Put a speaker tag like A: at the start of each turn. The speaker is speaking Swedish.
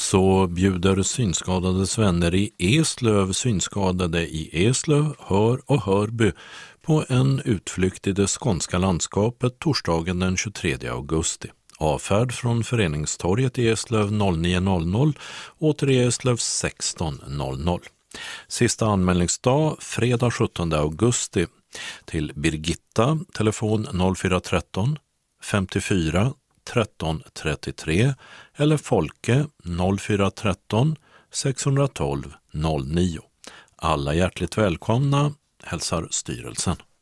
A: så bjuder Synskadades vänner i Eslöv synskadade i Eslöv, Hör och Hörby på en utflykt i det skånska landskapet torsdagen den 23 augusti. Avfärd från Föreningstorget i Eslöv 09.00 och till Eslöv 16.00. Sista anmälningsdag fredag 17 augusti. Till Birgitta, telefon 0413 54 13 33 eller Folke 0413 612 09. Alla hjärtligt välkomna, hälsar styrelsen.